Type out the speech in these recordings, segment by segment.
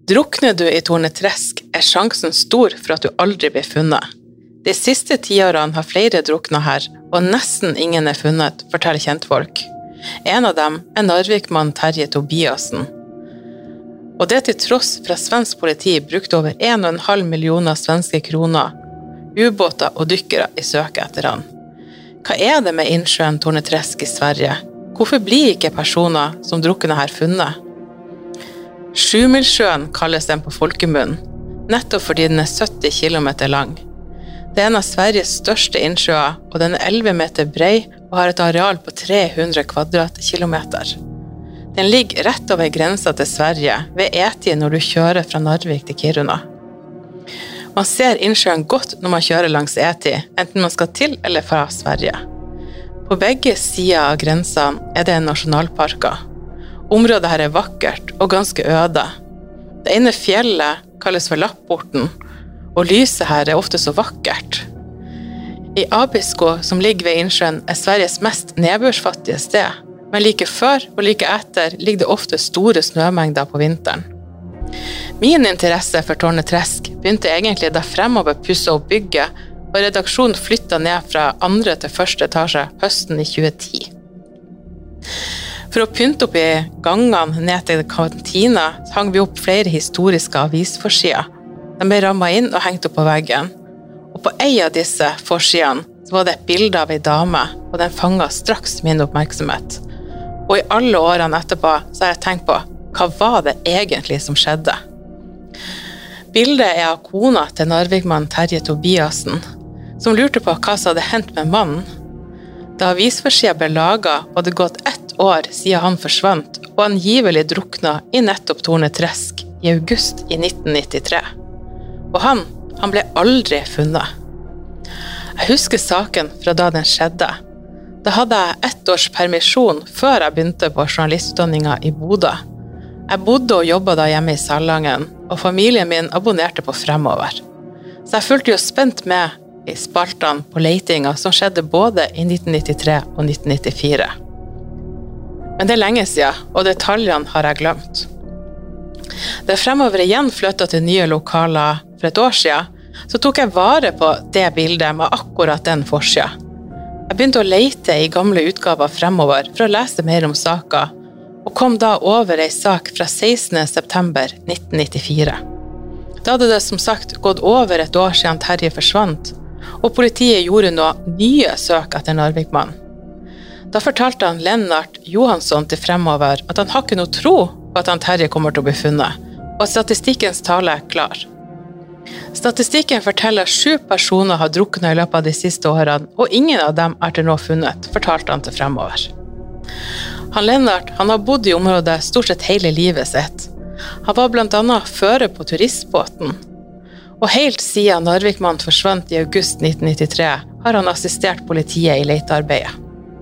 Drukner du i Torneträsk, sjansen stor for at du aldri blir funnet. De siste 10 årene har flere druknet her, og nesten ingen funnet, forteller kjentfolk. En av dem Narvik-mann Terje Tobiasen. Og det til tross for at svensk politi brukte over 1,5 millioner svenske kroner, ubåter og dykkere i søket etter han. Hva det med innsjøen Torneträsk i Sverige? Hvorfor blir ikke personer som drukner her funnet? Sjumilsjøen kalles den på folkemunn, nettopp fordi den 70 kilometer lang. Det en av Sveriges største innsjøer, og den 11 meter brei og har et areal på 300 kvadratkilometer. Den ligger rett over grensa til Sverige, ved E10 når du kjører fra Narvik til Kiruna. Man ser innsjøen godt når man kjører langs E10, enten man skal til eller fra Sverige. På begge sider av grensa det nasjonalparker. Området her vakkert og ganske øde. Det ene fjellet kalles for Lapporten, og lyset her ofte så vakkert. I Abisko, som ligger ved innsjøen, Sveriges mest nedbørsfattige sted, men like før og like etter ligger det ofte store snømengder på vinteren. Min interesse for Torneträsk begynte egentlig da Fremover pusset opp bygget, og redaksjonen flyttet ned fra 2. til 1. etasje høsten i 2010. For å pynte opp i gangene ned til kantina, hang vi opp flere historiske avisforsider. De ble rammet inn og hengt opp på veggen. Og på en av disse forsidene så var det et bilde av en dame, og den fanget straks min oppmerksomhet. Og i alle årene etterpå så har jeg tenkt på, hva var det egentlig som skjedde? Bildet av kona til Narvik-mann Terje Tobiasen, som lurte på hva som hadde hendt med mannen. Da avisforsiden ble laget, var det gått 1 år siden han forsvant, og angivelig druknet i nettopp Torneträsk i august i 1993. Og han ble aldri funnet. Jeg husker saken fra da den skjedde. Da hadde jeg 1 års permisjon før jeg begynte på journalistutdanningen i Bodø. Jeg bodde og jobbet da hjemme i Salangen, og familien min abonnerte på Fremover. Så jeg fulgte jo spent med i spaltene på letinga som skjedde både i 1993 og 1994. Men det lenge siden, og detaljene har jeg glemt. Da Fremover igjen flyttet til nye lokaler for 1 år siden, så tok jeg vare på det bildet med akkurat den forsiden. Jeg begynte å lete i gamle utgaver Fremover for å lese mer om saken, og kom da over en sak fra 16. september 1994. Da hadde det som sagt gått over 1 år siden Terje forsvant, og politiet gjorde noe nye søk etter Narvik-mannen. Da fortalte han Lennart Johansson til Fremover at han har ikke noe tro på at han Terje kommer til å bli funnet, og at statistikkens tale klar. Statistikken forteller 7 personer har druknet i løpet av de siste årene, og ingen av dem til nå funnet, fortalte han til Fremover. Han Lennart, han har bodd i området stort sett hele livet sitt. Han var blant annet fører på turistbåten, og helt siden Narvik-mannen forsvant i august 1993, har han assistert politiet i letearbeidet.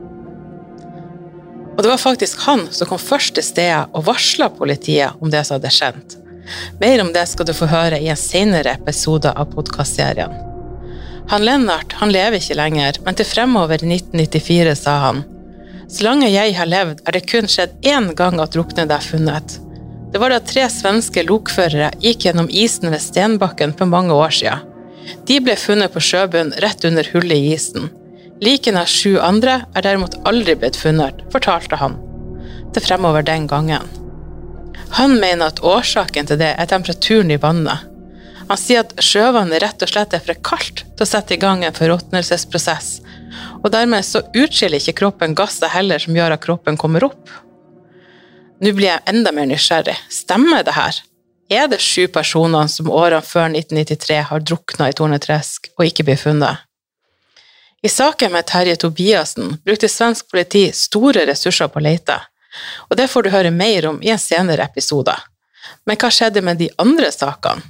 Og det var faktisk han som kom først til stedet og varslet politiet om det som hadde skjedd. Mer om det skal du få høre i en senere episode av podcastserien. Han Lennart, han lever ikke lenger, men til Fremover i 1994 sa han: «Så lenge jeg har levd, det kun skjedd 1 gang at druknet funnet. Det var da 3 svenske lokførere gikk gjennom isen ved Stenbakken for mange år siden. De ble funnet på sjøbunnen rett under hullet i isen. Likene av 7 andre derimot aldri blitt funnet, fortalte han. Til Fremover den gangen. Han mener at årsaken til det temperaturen i vannet. Han sier at sjøvannet rett og slett for kaldt til å sette i gang en forråtnelsesprosess, og dermed så utskiller ikke kroppen gasser heller som gjør at kroppen kommer opp. Nå blir jeg enda mer nysgjerrig. Stemmer det her? Det 7 personer som årene før 1993 har druknet i Torneträsk og ikke blir funnet? I saken med Terje Tobiasen brukte svensk politi store ressurser på å lete, og det får du høre mer om i en senere episode. Men hva skjedde med de andre sakene?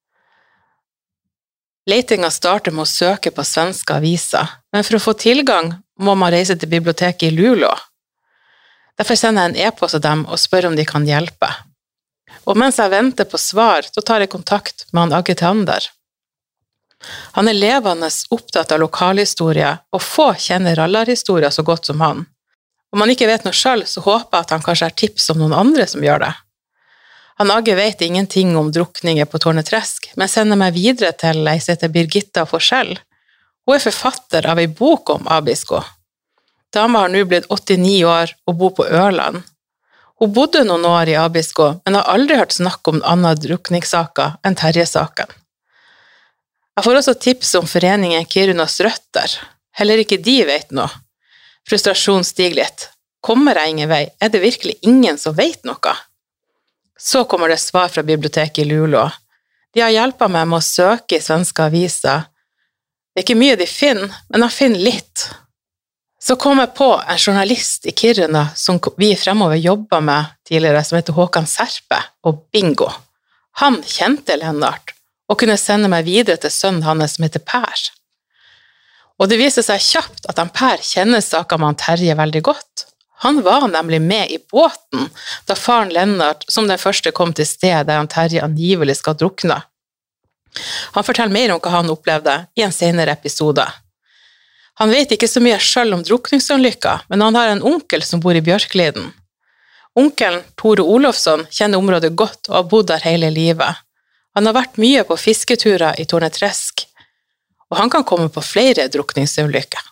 Letinga starter med å søke på svenske aviser, men for å få tilgang må man reise til biblioteket i Luleå. Derfor sender jeg en e-post til dem og spør om de kan hjelpe. Og mens jeg venter på svar, så tar jeg kontakt med han Agitander. Han levende opptatt av lokalhistorie, og få kjenner rallarhistorie så godt som han. Om han ikke vet noe selv, så håper jeg at han kanskje har tips om noen andre som gjør det. Han Agge vet ingenting om drukninger på Tårneträsk, men sender meg videre til ei som heter Birgitta Forsell. Hun er forfatter av ei bok om Abisko. Dama har nå blitt 89 år og bor på Ørland. Hun bodde noen år i Abisko, men har aldri hørt snakk om andre drukningssaker enn Terje-saken. Jeg får også tips om foreningen Kirunas Røtter. Heller ikke de vet noe. Frustrasjon stiger litt. Kommer jeg ingen vei? Er det virkelig ingen som vet noe? Så kommer det svar fra biblioteket i Luleå. De har hjulpet meg med å søke i svenske aviser. Det er ikke mye de finner, men de finner litt. Så kom jeg på en journalist i Kiruna som vi fremover jobbet med tidligere, som heter Håkan Serpe, og bingo. Han kjente Lennart, og kunne sende meg videre til sønnen hans som heter Per. Og det viser seg kjapt at han Per kjenner saker med han Terje veldig godt. Han var nemlig med i båten da faren Lennart som den første kom til stedet der han Terje angivelig skal drukne. Han forteller mer om hva han opplevde i en senere episode. Han vet ikke så mye selv om drukningsulykker, men han har en onkel som bor i Bjørkliden. Onkelen, Tore Olofsson, kjenner området godt og har bodd der hele livet. Han har vært mye på fisketurer i Tårneträsk, og han kan komme på flere drukningsulykker.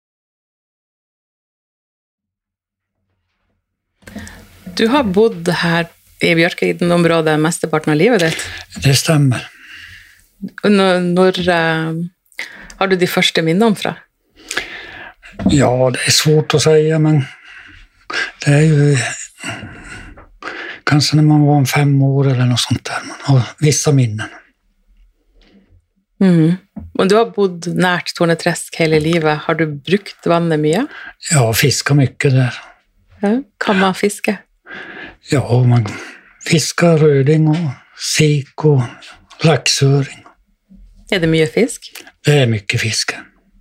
Du har bodd her i Bjørkliden-området mesteparten av livet ditt? Det stemmer. Når har du de første minnene fra? Ja, det är svårt att säga, men det är ju kanske när man var 5 år eller något sånt där. Man har vissa minnen. Och du har bodd närt Tårneträsk hela livet. Har du brukt vannet mye? Ja, fiskar mycket där. Ja, kan man fiska? Ja, man fiskar röding och sik och laxöring. Är det mye fisk? Det är mycket fisk.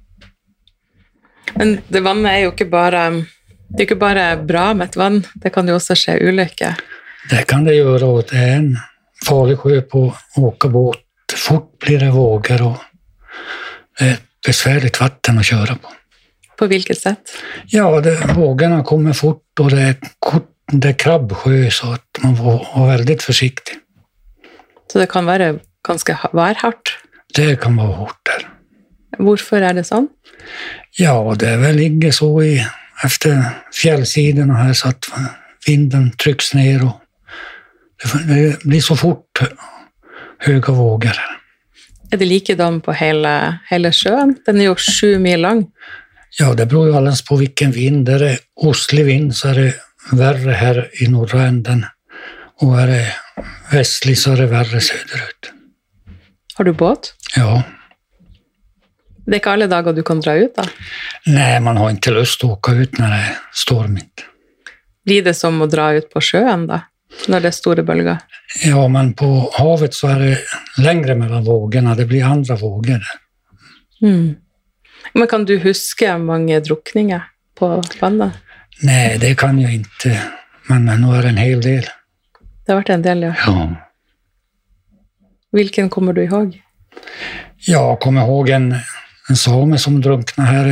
Men det vannet er jo ikke bare bra med et vann, det kan jo også skje ulykker. Det kan det göra, och det är en farlig sjö på att åka båt. Fort blir det vågor och det är ett besvärligt vatten att köra på. På vilket sätt? Ja, vågorna kommer fort och det är krabbsjö, så att man får vara väldigt försiktig. Så det kan være ganske værhardt? Det kan vara hårt där. Hvorfor er det sånn? Ja, det väl ligger så efter fjällsidorna här så att vinden trycks ner och det blir så fort höga vågor. Er det likedan på hele sjøen? Den er jo 7 mil lang. Ja, det beror ju alldeles på vilken vind. Är det ostlig vind så är det värre här i norra änden. Och är det västlig så är det värre söderut. Har du båt? Ja. Det er ikke alle dager du kan dra ut da? Nej, man har inte lust att åka ut när det är stormigt. Blir det som att dra ut på sjøen da? Når det er store bølger? Ja, men på havet så är det längre mellan vågorna. Det blir andra vågor där. Men kan du huske mange drukninger på vannet? Nej, det kan jag inte. Men nu är det en hel del. Det har vært en del, ja. Ja. Vilken kommer du ihåg? Jag kommer ihåg en same som drunknade här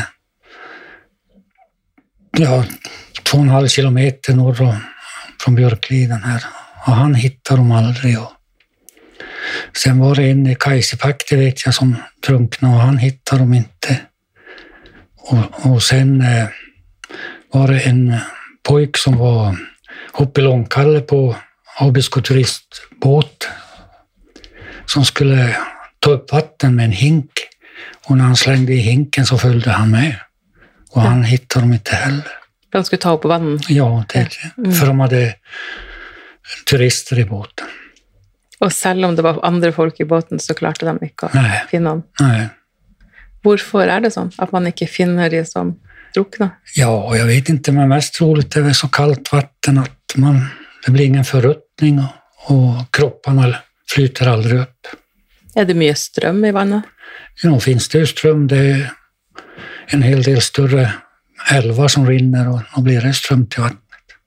2,5 kilometer norr från Björkliden här. Och han hittade dem aldrig. Och sen var det en i Kajsipakti vet jag som drunknade och han hittade dem inte. Och sen var det en pojk som var uppe i Långkalle på Abisko turistbåt som skulle ta upp vatten med en hink. Och när han slängde i hinken så följde han med. Och han hittade dem inte heller. De skulle ta upp vatten? Ja, för de hade turister i båten. Og selv om det var andre folk i båten, så klarte de ikke å finne dem? Nej. Hvorfor er det sånn at man ikke finner de som drukner? Ja, jag vet inte, men mest troligt är det så kallt vatten att det blir ingen förruttning och kropparna flyter aldrig upp. Er det mye strøm i vannet? Ja, finns det ju ström. Det är en hel del större älvar som rinner och då blir det ström till vattnet.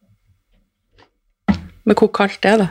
Men hvor kallt er det?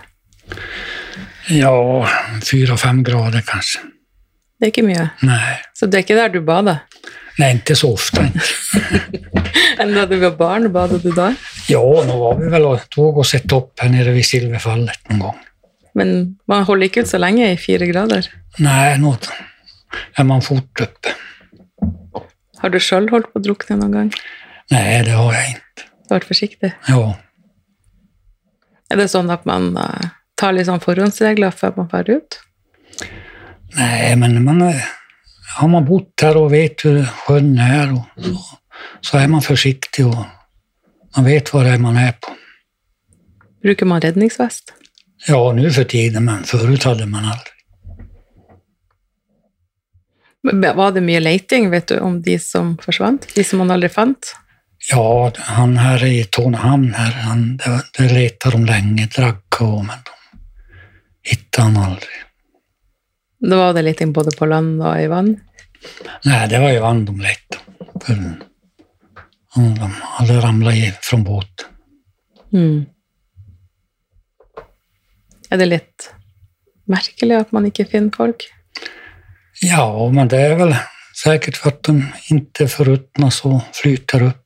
Ja, 4-5 grader kanske. Det er ikke mye? Nej. Så det er ikke der du bader? Nej, inte så ofta. Enn da du var barn, badet du da? Ja, nu var vi väl och tog oss ett upp här nere vid Silverfallet någon gång. Men man håller ikke ut så lenge i 4 grader. Nej, nu är man fort uppe. Har du selv holdt på å drukne noen gang? Nej, det har jag inte. Du har vært forsiktig. Ja, Er det sånn at man tar litt sånn forhåndsregler før man får ut? nej, men har man bott här och vet hur sjön är och så är man försiktig och man vet vad det är man är på. Bruker man redningsvest? Ja, nu för tiden, men förut hade man aldrig. Var det mye leiting, vet du, om de som forsvant? De som man aldri fant? Ja, han här i Tornehamn här, det letade de länge, Dragko, men de hittade han aldrig. Da var det leiting både på land og i vann? Nej, det var ju vann de letade. För de hade ramlat från båten. Mm. Er det litt merkelig at man ikke finner folk? Ja, men det är väl säkert för att de inte förruttnas och flyter upp.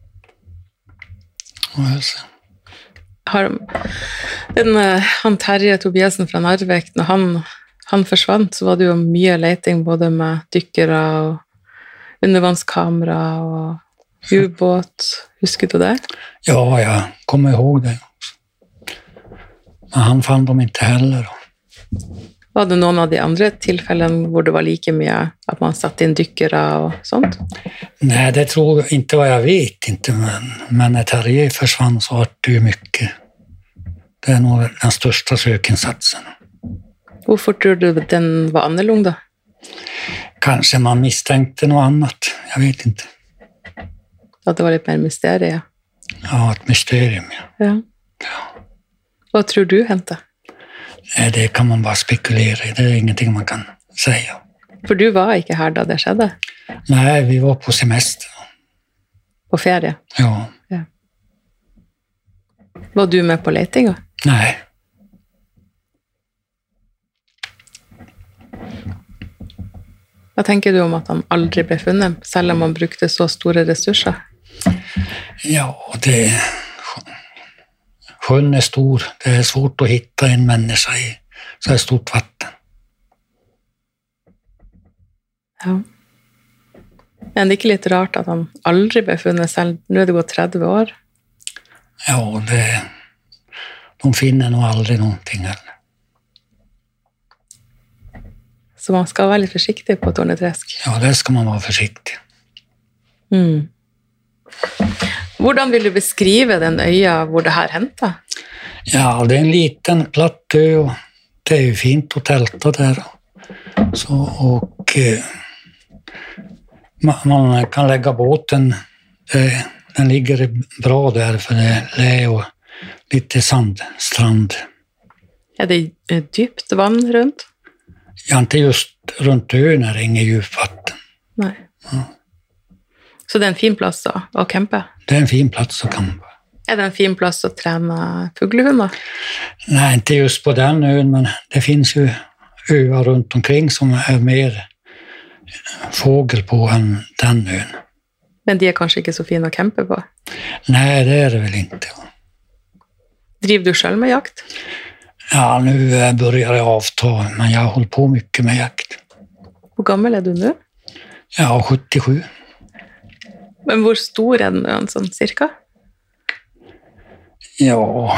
Han Terje Tobiasen fra Narvik, når han forsvant, så var det jo mye leiting både med dykkere og undervannskamera og ubåt. Husker du det? Ja, jag kommer ihåg det också. Men han fann dem inte heller. Var det noen av de andre tilfellene hvor det var like mye at man satt inn dykkere og sånt? Nej, det tror jag inte, vad jag vet inte, men när Terje försvann så var det ju mycket. Det är nog den största sökinsatsen. Hvorfor tror du den var annerledes da? Kanske man misstänkte något annat, jag vet inte. At det var litt mer mysterie? Ja, ett mysterium, ja. Ja. Hva tror du hendte? Nej, det kan man bara spekulera i, det är ingenting man kan säga. For du var ikke her da det skjedde? Nej, vi var på semester. På ferie? Ja. Ja. Var du med på letinga? Nej. Hva tenker du om at han aldri ble funnet, selv om han brukte så store ressurser? Ja, sjön är stor. Det är svårt att hitta en människa i så här stort vatten. Ja. Er det ikke litt rart at han aldri ble funnet selv? Nå er det gått 30 år. Ja, de finner nog aldrig någonting heller. Så man skal være litt forsiktig på Torneträsk. Ja, det ska man vara försiktig. Mm. Hvordan vil du beskrive den øya hvor det her hendte? Ja, det är en liten platt ö och det är ju fint att tälta där. Så, och man kan lägga båten, den ligger bra där för det är lä och lite sandstrand. Er det dypt vann rundt? Ja, inte just runt ön är det inget djupvatten. Nei. Ja. Så det er en fin plass da, å campe? Det är en fin plats att campa. Er det en fin plass å trene fuglehunder? Nej, inte just på den ön, men det finns ju öar runt omkring som är mer fågel på än den ön. Men de er kanskje ikke så fine å campe på? Nej, det är det väl inte. Driver du selv med jakt? Ja, nu börjar det avta, men jag har hållit på mycket med jakt. Hvor gammel er du nå? Ja, 77. Men hvor stor er den øen, sånn cirka? Ja,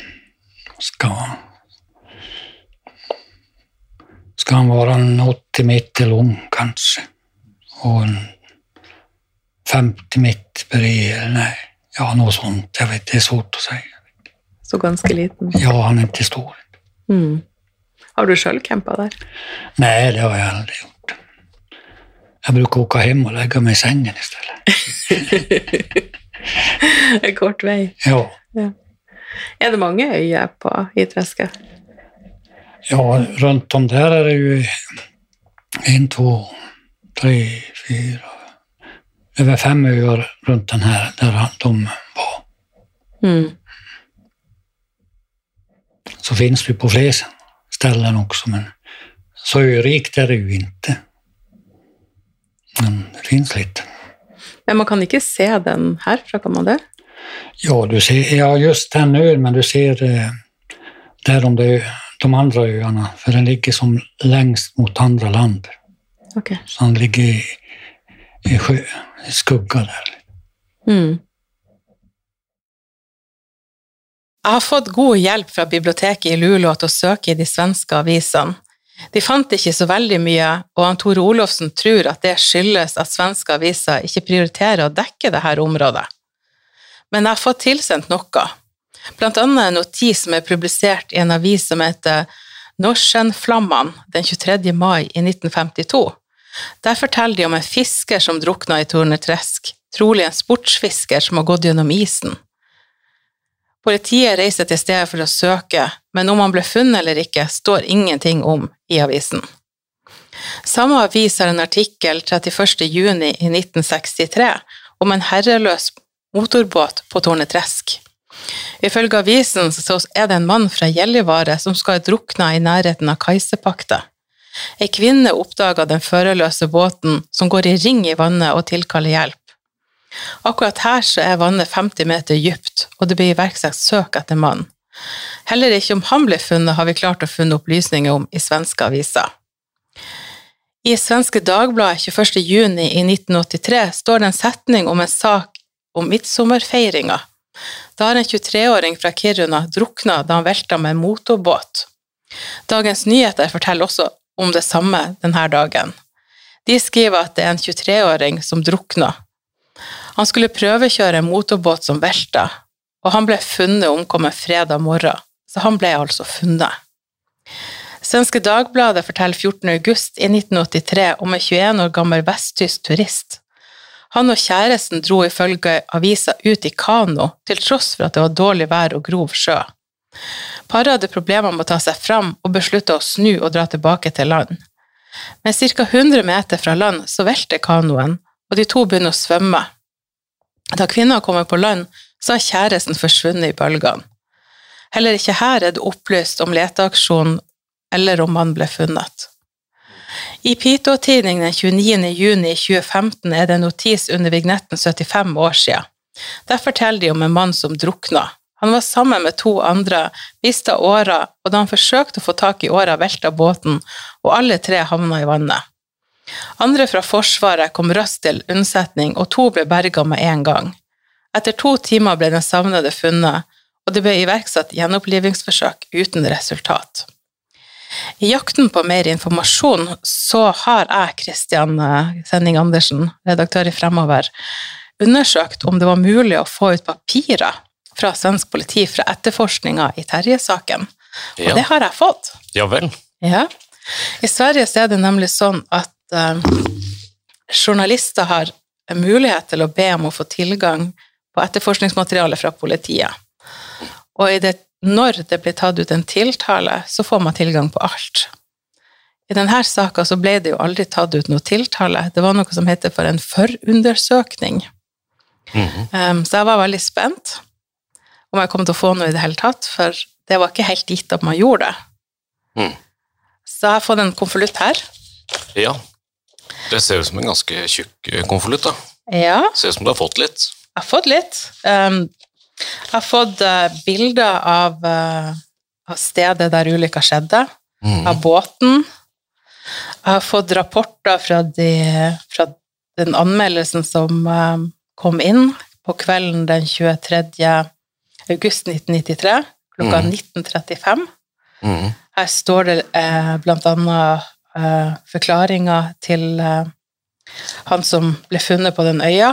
ska han vara en 80 meter lång kanske. Och en 50 meter bred, nej. Ja, något sånt. Jag vet, det är svårt att säga. Så ganske liten? Ja, han är inte stor. Mm. Har du selv campa der? Nej, det har jag aldrig gjort. Jag brukar åka hem och lägga mig i sängen istället. En kort vei? Ja. Ja. Er det mange øyer i träsket? Ja, runt om där är det ju 1, 2, 3, 4, över 5 öar runt den här där de var. Mm. Så finns det på fler ställen också, men så örikt är det ju inte. Men det finns lite. Men man kan ikke se den herfra, kan man det? Ja, du ser, ja, just den ön, men du ser där de andra öarna, för den ligger som längst mot andra land. Ok. Så den ligger i skugga där. Jeg har fått god hjelp fra biblioteket i Luleå til å søke i de svenske avisene. De fant ikke så veldig mye, og han Tore Olofsen tror at det skyldes at svenske aviser ikke prioriterer å dekke dette området. Men jeg har fått tilsendt noe. Blant annet en notis som publisert i en avis som heter Norrskensflamman den 23. mai i 1952. Der forteller de om en fisker som drukna i Torneträsk, trolig en sportsfisker som har gått gjennom isen. Politiet reiser til stedet for å søke, men om han ble funnet eller ikke, står ingenting om i avisen. Samme avis har en artikkel 31. juni i 1963 om en herreløs motorbåt på Torneträsk. Ifølge avisen så er det en mann fra Gällivare som skal ha drukna i nærheten av Kaisepakta. En kvinne oppdaget den førerløse båten som går i ring i vannet og tilkaller hjelp. Akkurat her så er vannet 50 meter dypt, og det blir iverksatt søk etter mann. Heller ikke om han ble funnet har vi klart å finne opplysninger om i svenske aviser. I Svenske Dagbladet 21. juni i 1983 står det en setning om en sak om midtsommerfeiringa. Da har en 23-åring fra Kiruna drukna da han velta med en motorbåt. Dagens Nyheter forteller også om det samme denne dagen. De skriver at det er en 23-åring som drukna. Han skulle prøvekjøre en motorbåt som velta, og han ble funnet omkommet fredag morgen, så han ble altså funnet. Svenske Dagbladet forteller 14. august i 1983 om en 21 år gammel vesttysk turist. Han og kjæresten dro ifølge avisa ut i kano, til tross for at det var dårlig vær og grov sjø. Paret hadde problemer med å ta seg fram og besluttet å snu og dra tilbake til land. Men ca. 100 meter fra land så velter kanoen, og de to begynner å svømme. Da kvinnen kommer på land, så har kjæresten forsvunnet i bølgene. Heller ikke her er det opplyst om leteaksjon eller om han ble funnet. I Piteå-tidningen den 29. juni 2015 er det en notis under vignetten 75 år siden. Der forteller de om en mann som drukna. Han var sammen med 2 andre, mistet åra, og da han forsøkte å få tak i åra velta båten, og alle 3 havna i vannet. Andre fra Forsvaret kom raskt til unnsetning, og 2 ble berget med en gang. Etter 2 timer ble den savnede funnet, og det ble iverksatt gjenopplivingsforsøk uten resultat. I jakten på mer informasjon så har jeg, Kristian Sending Andersen, redaktør i Fremover, undersøkt om det var mulig å få ut papirer fra svensk politi fra etterforskningen i Terje-saken. Og det har jeg fått. Ja vel. Ja. I Sverige så er det nemlig sånn at journalister har en mulighet til å be om å få tilgang på etterforskningsmateriale fra politiet. Og når det blir tatt ut en tiltale, så får man tilgang på alt. I denne saken så ble det jo aldri tatt ut noe tiltale. Det var noe som heter for en forundersøkning. Så jeg var veldig spent om jeg kom til å få noe i det hele tatt, for det var ikke helt gitt at man gjorde det. Så jeg har fått en konvolutt her. Ja, det ser ut som en ganske tjukk konvolutt da. Ja. Det ser ut som du har fått litt. Jeg har fått litt. Jeg har fått bilder av stedet der ulykka skjedde, av båten. Jeg har fått rapporter fra den anmeldelsen som kom inn på kvelden den 23. august 1993, klokka 19:35. Her står det blant annet forklaringer til han som ble funnet på den øya,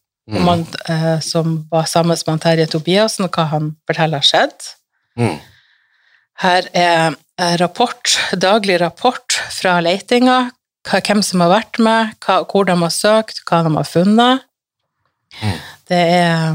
som var sammen med Terje Tobiasen, og hva han forteller har skjedd. Her er daglig rapport fra letinga, hvem som har vært med, hvor de har søkt, hva de har funnet. Det er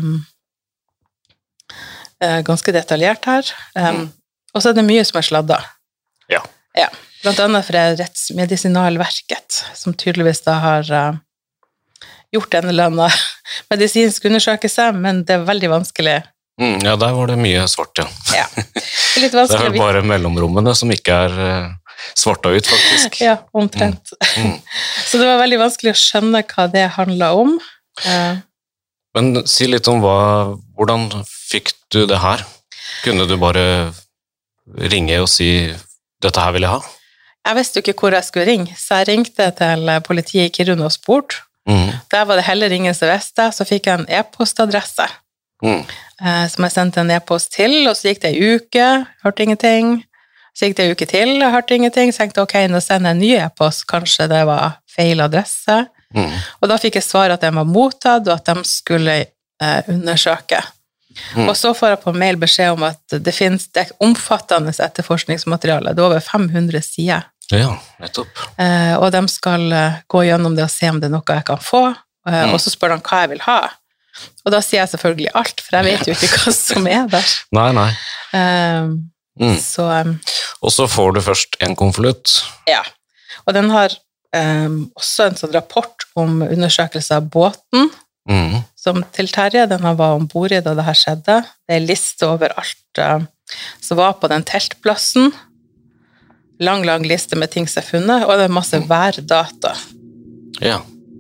ganske detaljert her. Og så er det mye som er sladdet. Ja. Ja, blant annet fra Rettsmedisinalverket, som tydeligvis da har gjort en eller annen medisinsk undersøkelse, men det er veldig vanskelig. Ja, der var det mye svart, ja. Ja, det er litt vanskelig. Det er vel bare mellomrommene som ikke er svarta ut, faktisk. Ja, omtrent. Så det var veldig vanskelig å skjønne hva det handlet om. Men si litt om hvordan fikk du det her? Kunne du bare ringe og si, dette her vil jeg ha? Jeg visste jo ikke hvor jeg skulle ringe, så jeg ringte til politiet i Kiruna og spurte. Der var det heller ingen som visste, så fikk jeg en e-postadresse. Som jeg sendte en e-post til, og så gikk det en uke, hørte ingenting. Så gikk det en uke til, og hørte ingenting, så tenkte jeg, ok, nå sender jeg en ny e-post, kanskje det var feil adresse. Og da fikk jeg svar at den var mottatt, og at de skulle undersøke. Og så får jeg på mail beskjed om at det finnes omfattende etterforskningsmateriale, det er over 500 sider. Ja, nettopp. Og de skal gå gjennom det og se om det er noe jeg kan få, og så spør de hva jeg vil ha. Og da sier jeg selvfølgelig alt, for jeg vet jo ikke hva som er der. Nei. Så, og så får du først en konvolutt. Ja, og den har også en sånn rapport om undersøkelse av båten, som til Terje, den var ombord i da det her skjedde. Det er liste over alt som var på den teltplassen. Lang liste med ting som er funnet, og det er masse værdata. Ja.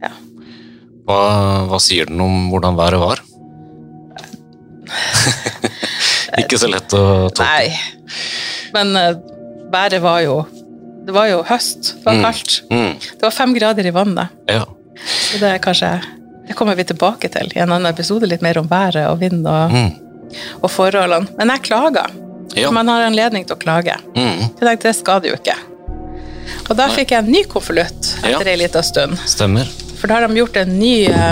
Hva sier den om hvordan været var? Ikke så lett å tolke. Nei, men været var jo høst, det var kaldt. Det var 5 grader i vannet. Ja. Så det er kanskje, det kommer vi tilbake til i en annen episode, litt mer om været og vind og forholdene. Men jeg klager. Ja. Man har anledning til å klage. Jeg tenkte, det skal det jo ikke. Og da fikk jeg en ny konvolutt etter en liten stund. Stemmer. For da har de gjort en ny,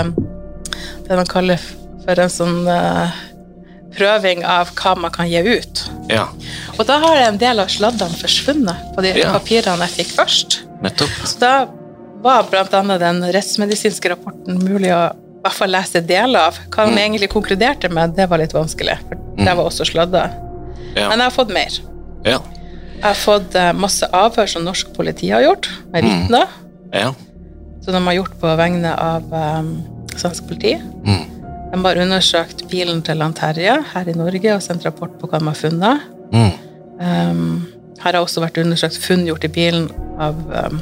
det man kaller for en sånn prøving av hva man kan gi ut. Ja. Og da har en del av sladdene forsvunnet på de papirene jeg fikk først. Nettopp. Så da var blant annet den rettsmedisinske rapporten mulig å i hvert fall lese deler av. Hva de egentlig konkluderte med, det var litt vanskelig, for det var også sladdet. Ja. Men jeg har fått mer. Ja. Jeg har fått masse avhør som norsk politi har gjort, med vitner. Ja. Så de har gjort på vegne av svensk politi. De har undersøkt bilen til Terje her i Norge og sendt rapport på hva de har funnet. Her har også vært undersøkt funn gjort i bilen av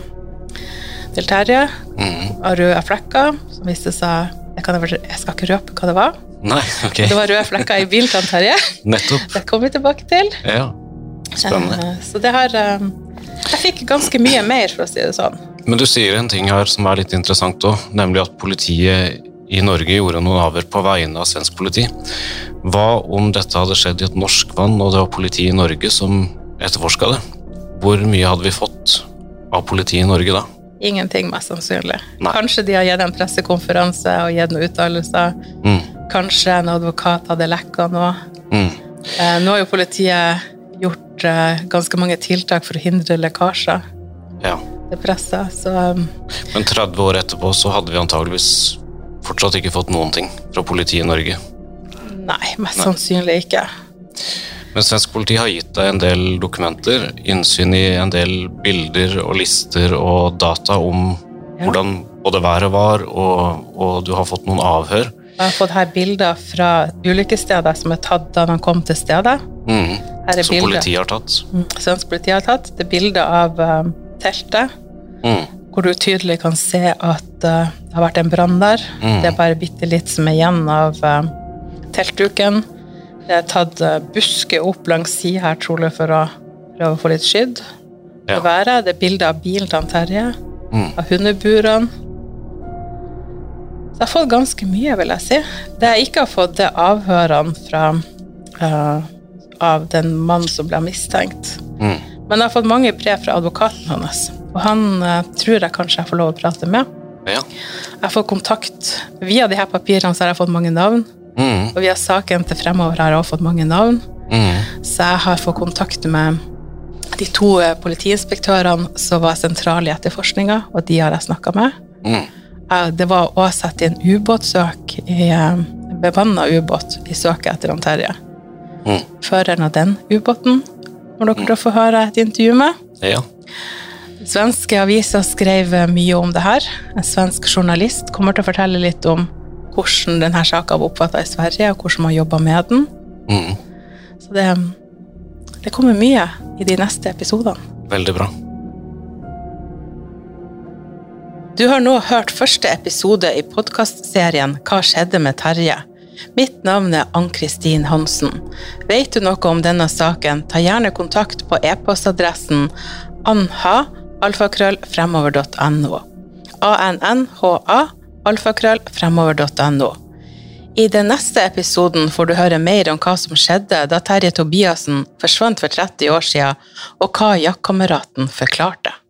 til Terje, av røde flekker, som viste seg, jeg skal ikke røpe hva det var. Nei, ok. Det var røde flekker i bilen til Terje. Nettopp. Det kommer vi tilbake til. Ja, spennende. Så det har, jeg fikk ganske mye mer, for å si det sånn. Men du sier en ting her som er litt interessant også, nemlig at politiet i Norge gjorde noen avhør på vegne av svensk politi. Hva om dette hadde skjedd i et norsk vann, og det var politi i Norge som etterforsket det? Hvor mye hadde vi fått av politi i Norge da? Ingenting, mest sannsynlig. Nei. Kanskje de har gitt en pressekonferanse og gitt noen uttalelser. Kanskje en advokat hadde lekket noe. Nå har jo politiet gjort ganske mange tiltak for å hindre lekkasjer. Ja. Det presset, så... Men 30 år etterpå så hadde vi antageligvis fortsatt ikke fått noen ting fra politiet i Norge. Nei, mest sannsynlig ikke. Men svensk politi har gitt deg en del dokumenter, innsyn i en del bilder og lister og data om hvordan både været var, og du har fått noen avhør. Jeg har fått her bilder fra ulykkessteder som er tatt da man kom til stedet. Som politiet har tatt. Svensk politi har tatt. Det er bilder av teltet, hvor du tydelig kan se at det har vært en brann der. Det er bare bitte litt som er igjen av teltduken. Det er tatt buske opp langs siden her, trolig, for å prøve å få litt skydd. Det er bilder av bilen til Terje, av hundeburene. Så jeg har fått ganske mye, vil jeg si. Det jeg ikke har fått, det er avhørene av den mannen som ble mistenkt. Men jeg har fått mange brev fra advokaten hans, og han tror jeg kanskje jeg får lov å prate med. Jeg har fått kontakt, via de her papirene så har jeg fått mange navn, og via saken til fremover har jeg også fått mange navn. Så jeg har fått kontakt med de 2 politiinspektørene som var sentrale i etterforskningen, og de har jeg snakket med. Det var også satt i en ubåtsøk, en bevannet ubåt i søket etter Terje. Føreren av den ubåten må dere få høre et intervju med. Ja. Svenske aviser skrev mye om det her. En svensk journalist kommer til å fortelle litt om hvordan denne saken var oppfattet i Sverige, og hvordan man jobber med den. Så det kommer mye i de neste episodene. Veldig bra. Du har nå hørt første episode i podcastserien Hva skjedde med Terje? Mitt navn Ann-Kristin Hansen. Vet du noe om denne saken, ta gjerne kontakt på e-postadressen anha@fremover.no. ANNHA@fremover.no. I den neste episoden får du høre mer om hva som skjedde da Terje Tobiassen forsvant for 30 år siden, og hva jaktkameraten forklarte.